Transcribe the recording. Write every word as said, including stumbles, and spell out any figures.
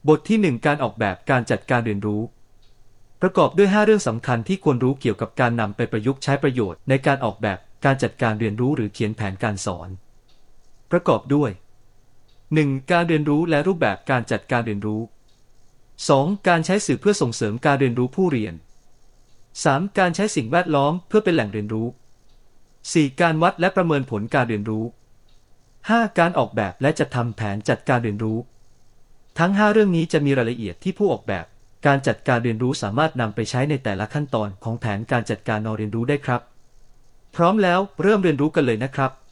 บทที่หนึ่งการออกแบบการจัดการเรียนรู้ประกอบด้วยห้าเรื่องสำคัญที่ควรรู้เกี่ยวกับการนำไปประยุกต์ใช้ประโยชน์ในการออกแบบการจัดการเรียนรู้หรือเขียนแผนการสอนประกอบด้วย หนึ่ง. การเรียนรู้และรูปแบบการจัดการเรียนรู้ สอง. การใช้สื่อเพื่อส่งเสริมการเรียนรู้ผู้เรียน สาม. การใช้สิ่งแวดล้อมเพื่อเป็นแหล่งเรียนรู้ สี่. การวัดและประเมินผลการเรียนรู้ ห้า. การออกแบบและจัดทำแผนจัดการเรียนรู้ทั้งห้าเรื่องนี้จะมีรายละเอียดที่ผู้ออกแบบการจัดการเรียนรู้สามารถนำไปใช้ในแต่ละขั้นตอนของแผนการจัดการเรียนรู้ได้ครับพร้อมแล้วเริ่มเรียนรู้กันเลยนะครับ